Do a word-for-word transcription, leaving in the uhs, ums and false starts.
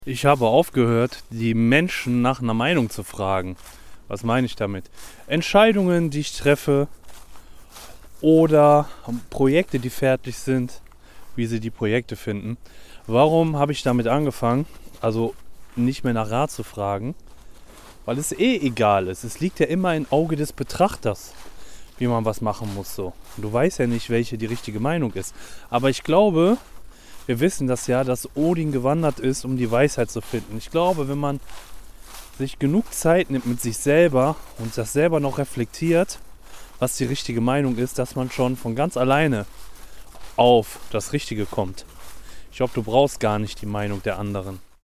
Ich habe aufgehört, die Menschen nach einer Meinung zu fragen. Was meine ich damit? Entscheidungen, die ich treffe oder Projekte, die fertig sind, wie sie die Projekte finden. Warum habe ich damit angefangen? Also nicht mehr nach Rat zu fragen, weil es eh egal ist. Es liegt ja immer im Auge des Betrachters, wie man was machen muss. So. Du weißt ja nicht, welche die richtige Meinung ist. Aber ich glaube, wir wissen das ja, dass Odin gewandert ist, um die Weisheit zu finden. Ich glaube, wenn man sich genug Zeit nimmt mit sich selber und das selber noch reflektiert, was die richtige Meinung ist, dass man schon von ganz alleine auf das Richtige kommt. Ich glaube, du brauchst gar nicht die Meinung der anderen.